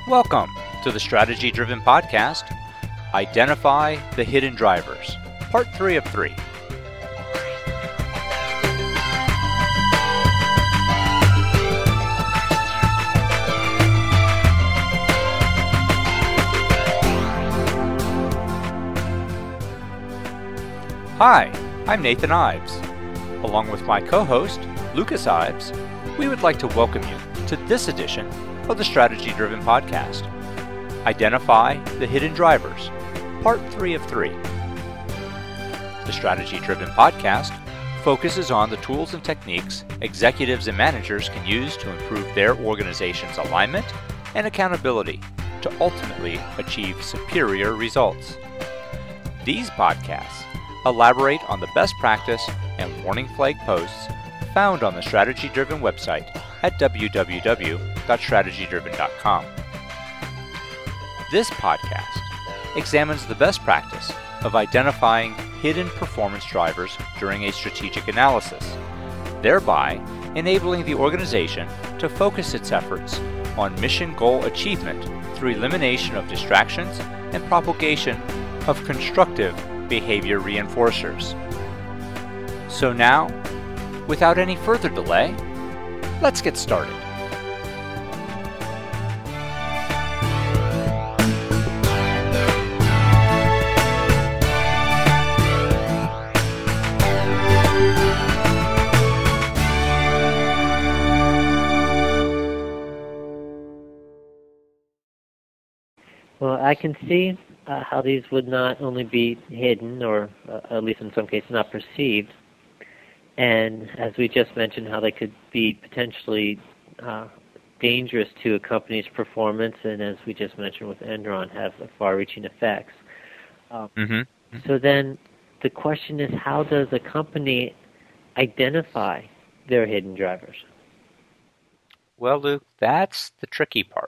Welcome to the Strategy Driven Podcast, Identify the Hidden Drivers, Part 3 of 3. Hi, I'm Nathan Ives. Along with my co-host, Lucas Ives, we would like to welcome you to this edition of the Strategy Driven Podcast, Identify the Hidden Drivers, Part 3 of 3. The Strategy Driven Podcast focuses on the tools and techniques executives and managers can use to improve their organization's alignment and accountability to ultimately achieve superior results. These podcasts elaborate on the best practice and warning flag posts found on the Strategy Driven website at www.strategydriven.com. This podcast examines the best practice of identifying hidden performance drivers during a strategic analysis, thereby enabling the organization to focus its efforts on mission goal achievement through elimination of distractions and propagation of constructive behavior reinforcers. So now, without any further delay, let's get started. Well, I can see how these would not only be hidden, or at least in some cases not perceived, and as we just mentioned, how they could be potentially dangerous to a company's performance, and as we just mentioned with Enron, have far-reaching effects. So then the question is, how does a company identify their hidden drivers? Well, Luke, that's the tricky part.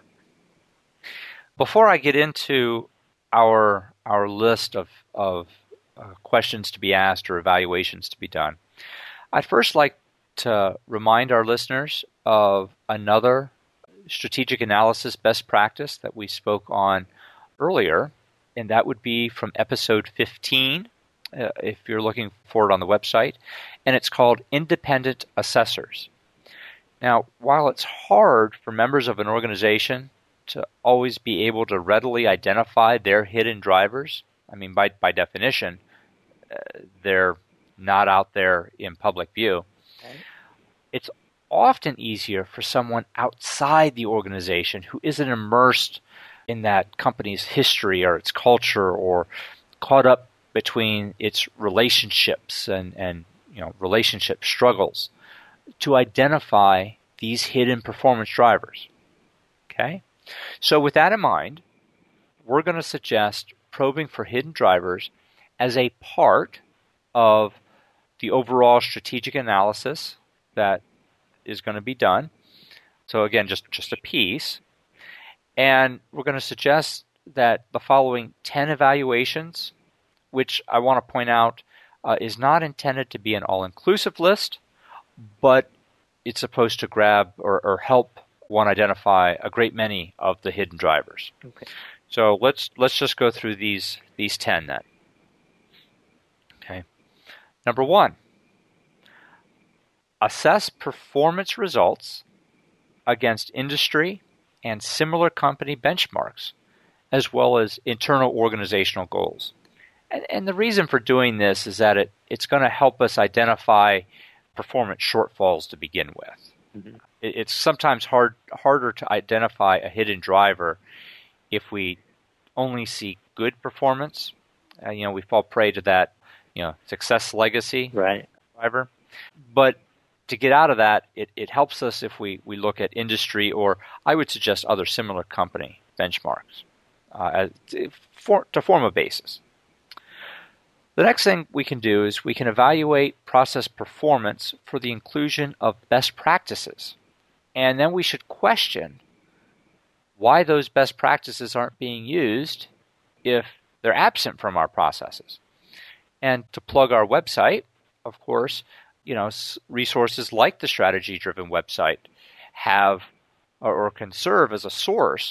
Before I get into our list of questions to be asked or evaluations to be done, I'd first like to remind our listeners of another strategic analysis best practice that we spoke on earlier, and that would be from episode 15, if you're looking for it on the website, and it's called Independent Assessors. Now, while it's hard for members of an organization to always be able to readily identify their hidden drivers, I mean, by definition, they're not out there in public view. Okay. It's often easier for someone outside the organization who isn't immersed in that company's history or its culture or caught up between its relationships and relationship struggles to identify these hidden performance drivers. Okay? So with that in mind, we're going to suggest probing for hidden drivers as a part of the overall strategic analysis that is going to be done. So again, just a piece. And we're going to suggest that the following 10 evaluations, which I want to point out is not intended to be an all-inclusive list, but it's supposed to grab or help one identify a great many of the hidden drivers. Okay. So let's just go through these 10 then. Okay. Number 1, assess performance results against industry and similar company benchmarks, as well as internal organizational goals. And the reason for doing this is that it's going to help us identify performance shortfalls to begin with. Mm-hmm. It's sometimes harder to identify a hidden driver if we only see good performance. We fall prey to that, success legacy driver. But to get out of that, it helps us if we look at industry, or I would suggest other similar company benchmarks to form a basis. The next thing we can do is we can evaluate process performance for the inclusion of best practices. And then we should question why those best practices aren't being used if they're absent from our processes. And to plug our website, of course, resources like the Strategy Driven website have or can serve as a source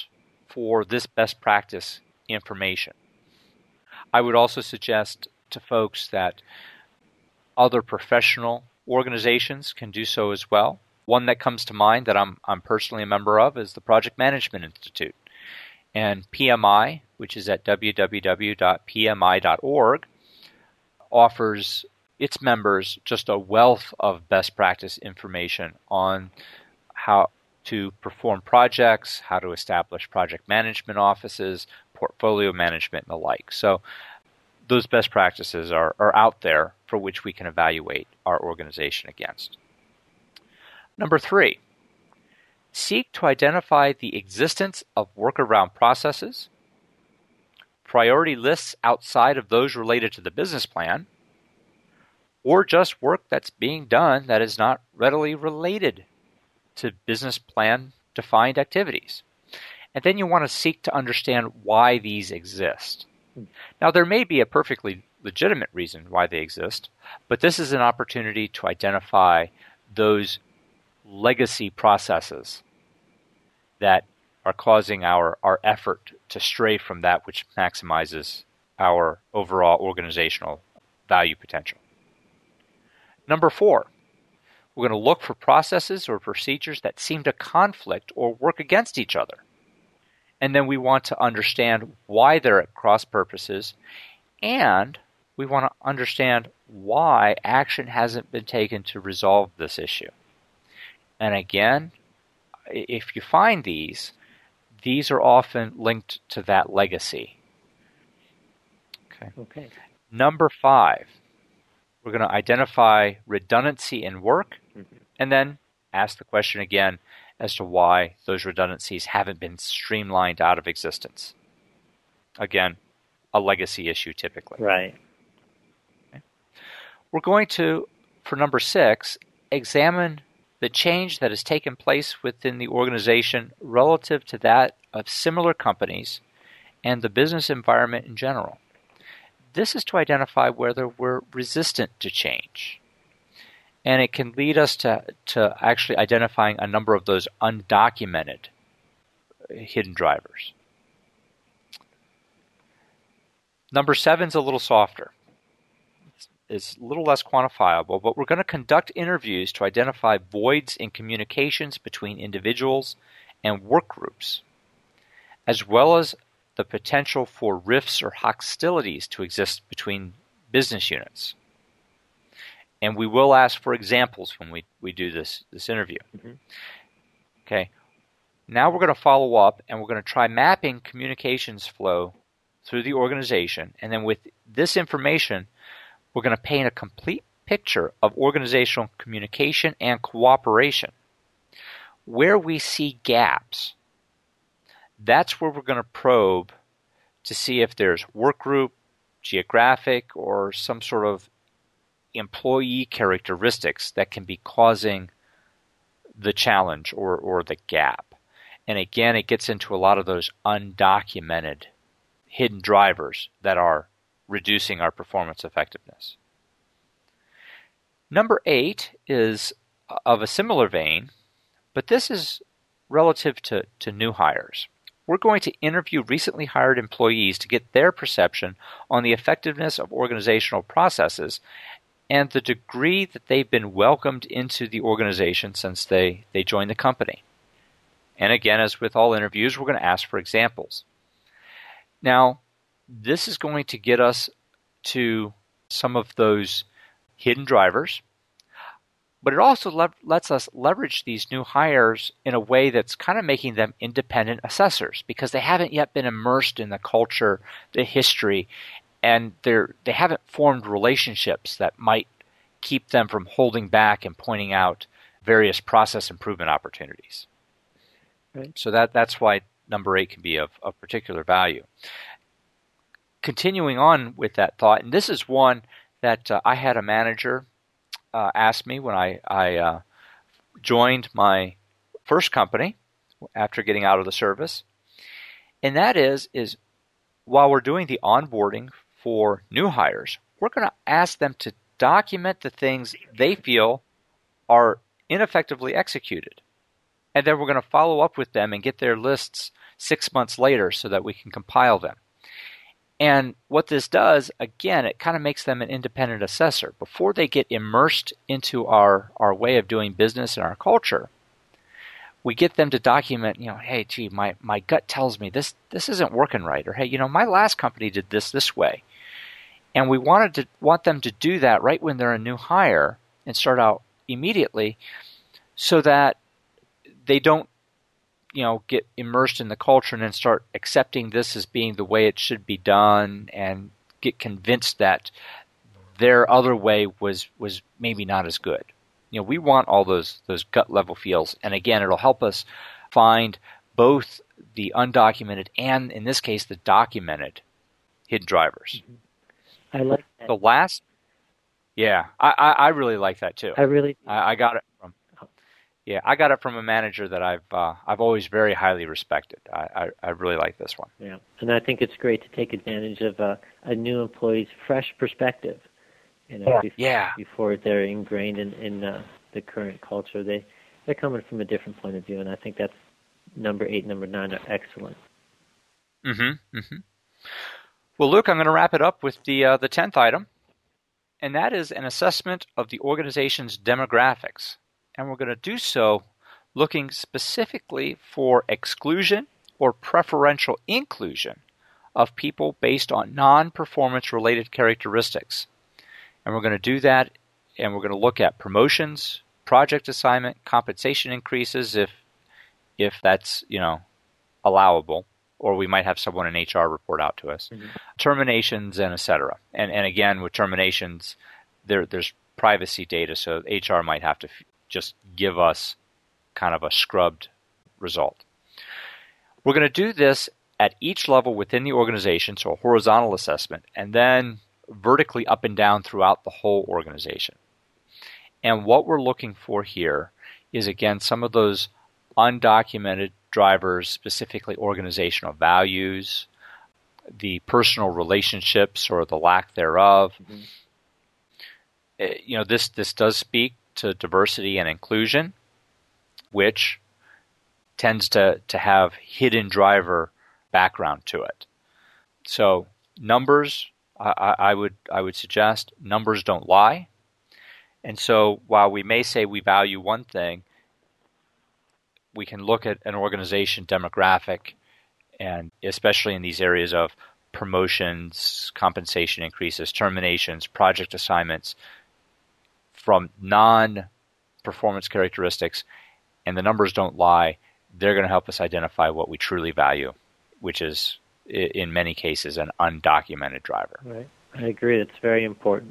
for this best practice information. I would also suggest to folks that other professional organizations can do so as well. One that comes to mind that I'm personally a member of is the Project Management Institute. And PMI, which is at www.pmi.org, offers its members just a wealth of best practice information on how to perform projects, how to establish project management offices, portfolio management, and the like. So those best practices are out there for which we can evaluate our organization against. Number 3, seek to identify the existence of workaround processes, priority lists outside of those related to the business plan, or just work that's being done that is not readily related to business plan defined activities. And then you want to seek to understand why these exist. Now, there may be a perfectly legitimate reason why they exist, but this is an opportunity to identify those legacy processes that are causing our effort to stray from that which maximizes our overall organizational value potential. Number 4, we're going to look for processes or procedures that seem to conflict or work against each other. And then we want to understand why they're at cross purposes, and we want to understand why action hasn't been taken to resolve this issue. And again, if you find these are often linked to that legacy. Okay. Number 5, we're going to identify redundancy in work, and then ask the question again as to why those redundancies haven't been streamlined out of existence. Again, a legacy issue typically. Right. Okay. We're going to, for number 6, examine the change that has taken place within the organization relative to that of similar companies and the business environment in general. This is to identify whether we're resistant to change. And it can lead us to actually identifying a number of those undocumented hidden drivers. Number 7 is a little softer. It's a little less quantifiable, but we're going to conduct interviews to identify voids in communications between individuals and work groups, as well as the potential for rifts or hostilities to exist between business units. And we will ask for examples when we do this interview. Okay. Now we're going to follow up, and we're going to try mapping communications flow through the organization. And then with this information, we're going to paint a complete picture of organizational communication and cooperation. Where we see gaps, that's where we're going to probe to see if there's work group, geographic, or some sort of employee characteristics that can be causing the challenge or the gap. And again, it gets into a lot of those undocumented hidden drivers that are reducing our performance effectiveness. Number 8 is of a similar vein, but this is relative to new hires. We're going to interview recently hired employees to get their perception on the effectiveness of organizational processes and the degree that they've been welcomed into the organization since they joined the company. And again, as with all interviews, we're going to ask for examples. Now, this is going to get us to some of those hidden drivers, but it also lets us leverage these new hires in a way that's kind of making them independent assessors because they haven't yet been immersed in the culture, the history, and they haven't formed relationships that might keep them from holding back and pointing out various process improvement opportunities. Right. So that's why number 8 can be of particular value. Continuing on with that thought, and this is one that I had a manager ask me when I joined my first company after getting out of the service, and that is while we're doing the onboarding for new hires, we're going to ask them to document the things they feel are ineffectively executed. And then we're going to follow up with them and get their lists 6 months later so that we can compile them. And what this does, again, it kind of makes them an independent assessor. Before they get immersed into our way of doing business and our culture, we get them to document, hey, gee, my gut tells me this isn't working right. Or, hey, my last company did this way. And we want them to do that right when they're a new hire and start out immediately so that they don't get immersed in the culture and then start accepting this as being the way it should be done and get convinced that their other way was maybe not as good. We want all those gut level feels. And again, it'll help us find both the undocumented and, in this case, the documented hidden drivers. I like that. The last, I really like that too. I got it from. Yeah, I got it from a manager that I've always very highly respected. I really like this one. Yeah, and I think it's great to take advantage of a new employee's fresh perspective. Before they're ingrained in the current culture, they're coming from a different point of view, and I think that's number 8, number 9 are excellent. Well, Luke, I'm going to wrap it up with the 10th item, and that is an assessment of the organization's demographics. And we're going to do so looking specifically for exclusion or preferential inclusion of people based on non-performance related characteristics. And we're going to do that, and we're going to look at promotions, project assignment, compensation increases if that's allowable, or we might have someone in HR report out to us, terminations, and et cetera. And again, with terminations, there's privacy data, so HR might have to just give us kind of a scrubbed result. We're going to do this at each level within the organization, so a horizontal assessment, and then vertically up and down throughout the whole organization. And what we're looking for here is, again, some of those undocumented drivers, specifically organizational values, the personal relationships or the lack thereof. This does speak to diversity and inclusion, which tends to have hidden driver background to it. So numbers, I would suggest numbers don't lie. And so while we may say we value one thing, we can look at an organization demographic, and especially in these areas of promotions, compensation increases, terminations, project assignments, from non-performance characteristics, and the numbers don't lie, they're going to help us identify what we truly value, which is, in many cases, an undocumented driver. Right. I agree. That's very important.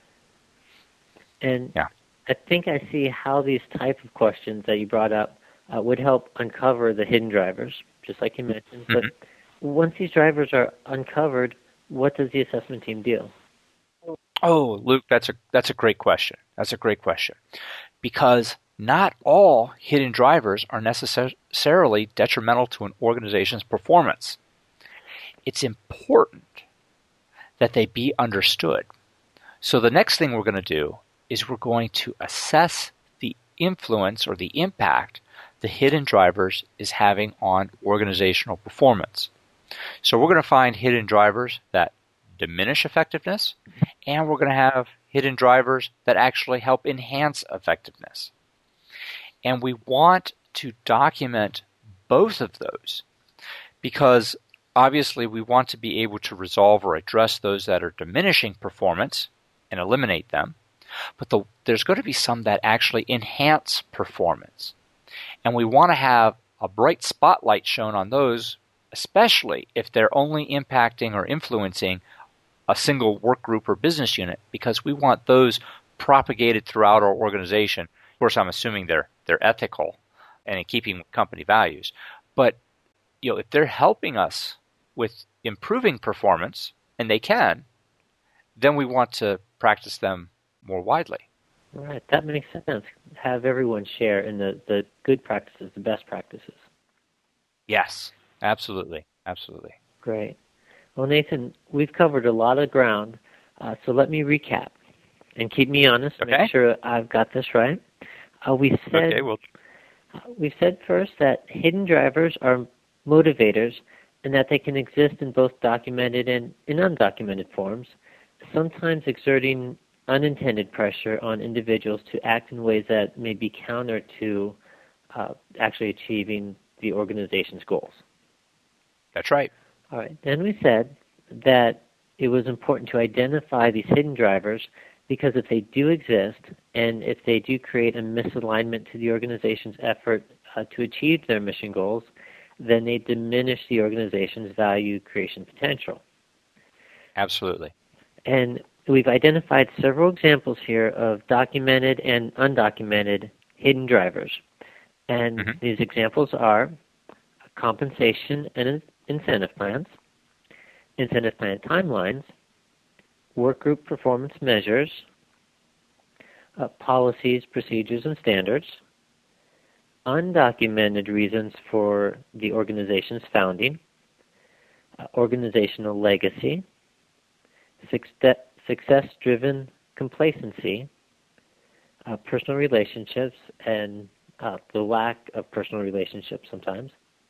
And I think I see how these type of questions that you brought up would help uncover the hidden drivers, just like you mentioned. But once these drivers are uncovered, what does the assessment team do? Oh, Luke, that's a great question. That's a great question. Because not all hidden drivers are necessarily detrimental to an organization's performance. It's important that they be understood. So the next thing we're going to do is we're going to assess the influence or the impact the hidden drivers is having on organizational performance. So we're going to find hidden drivers that diminish effectiveness, and we're going to have hidden drivers that actually help enhance effectiveness. And we want to document both of those because obviously we want to be able to resolve or address those that are diminishing performance and eliminate them, but there's going to be some that actually enhance performance. And we want to have a bright spotlight shown on those, especially if they're only impacting or influencing a single work group or business unit, because we want those propagated throughout our organization. Of course, I'm assuming they're ethical and in keeping with company values. But if they're helping us with improving performance, and they can, then we want to practice them more widely. Right, that makes sense. Have everyone share in the good practices, the best practices. Yes, absolutely, absolutely. Great. Well, Nathan, we've covered a lot of ground, so let me recap and keep me honest. Okay. Make sure I've got this right. We said first that hidden drivers are motivators, and that they can exist in both documented and in undocumented forms, sometimes exerting unintended pressure on individuals to act in ways that may be counter to actually achieving the organization's goals. That's right. All right. Then we said that it was important to identify these hidden drivers because if they do exist and if they do create a misalignment to the organization's effort to achieve their mission goals, then they diminish the organization's value creation potential. Absolutely. And we've identified several examples here of documented and undocumented hidden drivers. And these examples are compensation and incentive plans, incentive plan timelines, workgroup performance measures, policies, procedures, and standards, undocumented reasons for the organization's founding, organizational legacy, success-driven complacency, personal relationships, and the lack of personal relationships sometimes,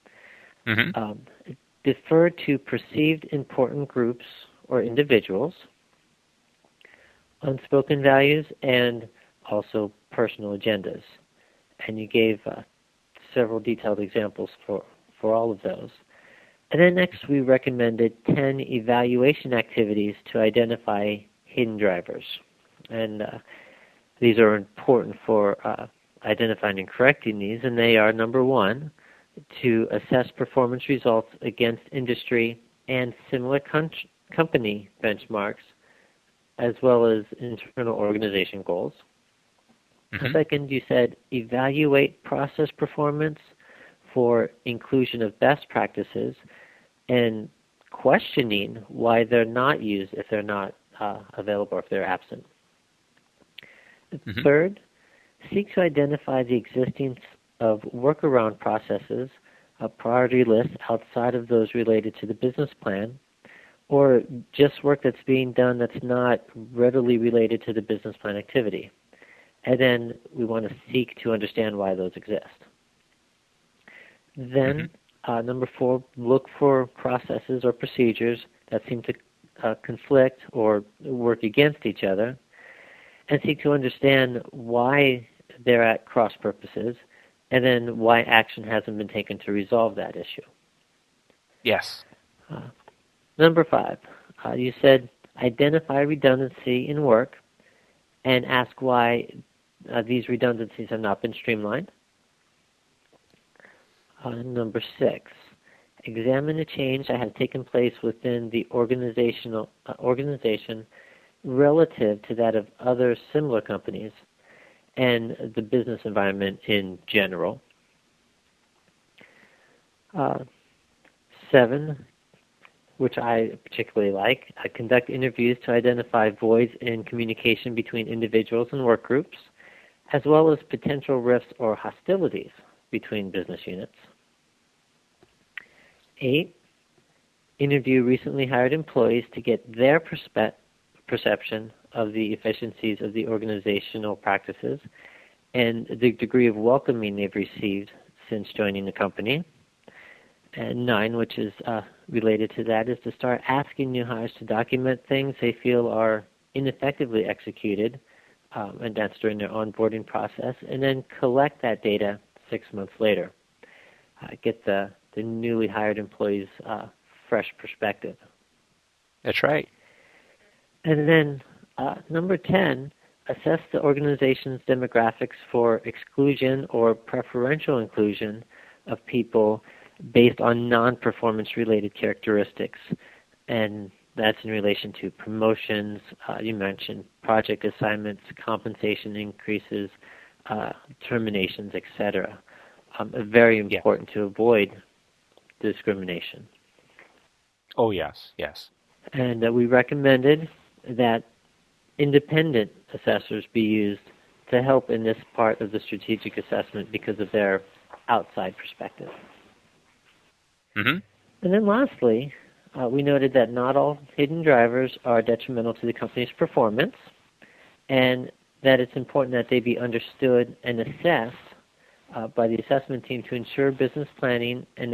defer to perceived important groups or individuals, unspoken values, and also personal agendas. And you gave several detailed examples for all of those. And then next we recommended 10 evaluation activities to identify hidden drivers. And these are important for identifying and correcting these, and they are, number one, to assess performance results against industry and similar company benchmarks, as well as internal organization goals. Second, you said evaluate process performance for inclusion of best practices and questioning why they're not used if they're not available or if they're absent. Third, seek to identify the existence of workaround processes, a priority list outside of those related to the business plan, or just work that's being done that's not readily related to the business plan activity. And then we want to seek to understand why those exist. Then, number four, look for processes or procedures that seem to conflict or work against each other, and seek to understand why they're at cross purposes, and then why action hasn't been taken to resolve that issue. Yes. Number five, you said identify redundancy in work and ask why these redundancies have not been streamlined. Number six, examine a change that has taken place within the organization relative to that of other similar companies and the business environment in general. 7, which I particularly like, conduct interviews to identify voids in communication between individuals and work groups, as well as potential rifts or hostilities between business units. 8, interview recently hired employees to get their perception of the efficiencies of the organizational practices and the degree of welcoming they've received since joining the company. And 9, which is related to that, is to start asking new hires to document things they feel are ineffectively executed, and that's during their onboarding process, and then collect that data 6 months later. Get the newly hired employees' fresh perspective. That's right. And then number 10, assess the organization's demographics for exclusion or preferential inclusion of people based on non-performance related characteristics. And that's in relation to promotions, you mentioned project assignments, compensation increases, terminations, etc. Very important to avoid discrimination. Oh, yes, yes. And we recommended that independent assessors be used to help in this part of the strategic assessment because of their outside perspective. And then lastly, we noted that not all hidden drivers are detrimental to the company's performance, and that it's important that they be understood and assessed by the assessment team to ensure business planning and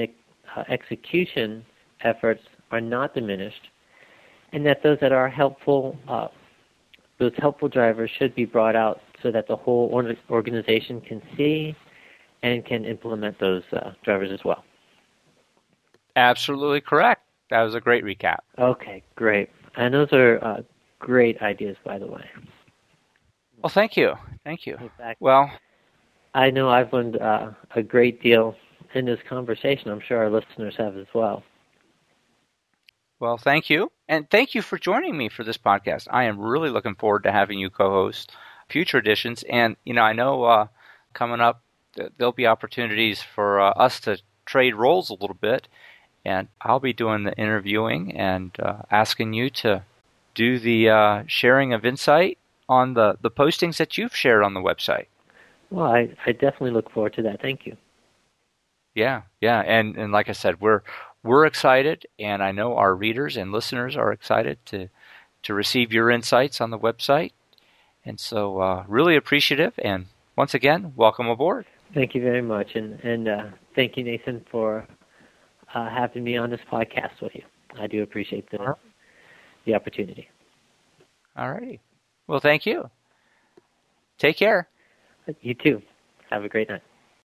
execution efforts are not diminished, and that those that are helpful, those helpful drivers should be brought out so that the whole organization can see and can implement those drivers as well. Absolutely correct. That was a great recap. Okay, great. And those are great ideas, by the way. Well, thank you. Thank you. In fact, Well, I know I've learned a great deal in this conversation. I'm sure our listeners have as well. Well, thank you. And thank you for joining me for this podcast. I am really looking forward to having you co-host future editions. And, I know coming up, there'll be opportunities for us to trade roles a little bit. And I'll be doing the interviewing and asking you to do the sharing of insight on the postings that you've shared on the website. Well, I definitely look forward to that. Thank you. Yeah. And like I said, we're excited, and I know our readers and listeners are excited to receive your insights on the website. And so really appreciative, and once again, welcome aboard. Thank you very much, and thank you, Nathan, for having me on this podcast with you. I do appreciate the opportunity. All righty. Well, thank you. Take care. You too. Have a great night.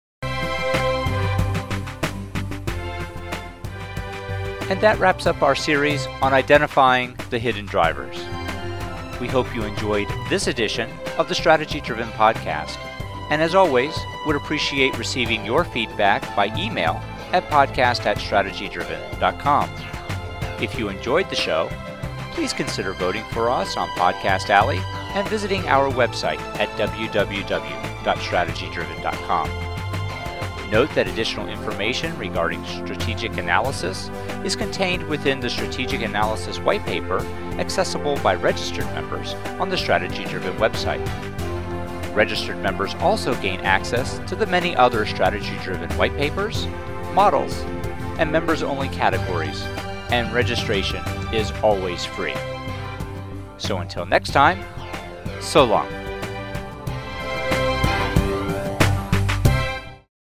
And that wraps up our series on identifying the hidden drivers. We hope you enjoyed this edition of the Strategy Driven Podcast. And as always, would appreciate receiving your feedback by email at podcast@strategydriven.com. If you enjoyed the show, please consider voting for us on Podcast Alley and visiting our website at www.strategydriven.com. Note that additional information regarding strategic analysis is contained within the Strategic Analysis White Paper, accessible by registered members on the Strategy Driven website. Registered members also gain access to the many other Strategy Driven white papers, models, and members-only categories, and registration is always free. So until next time, so long.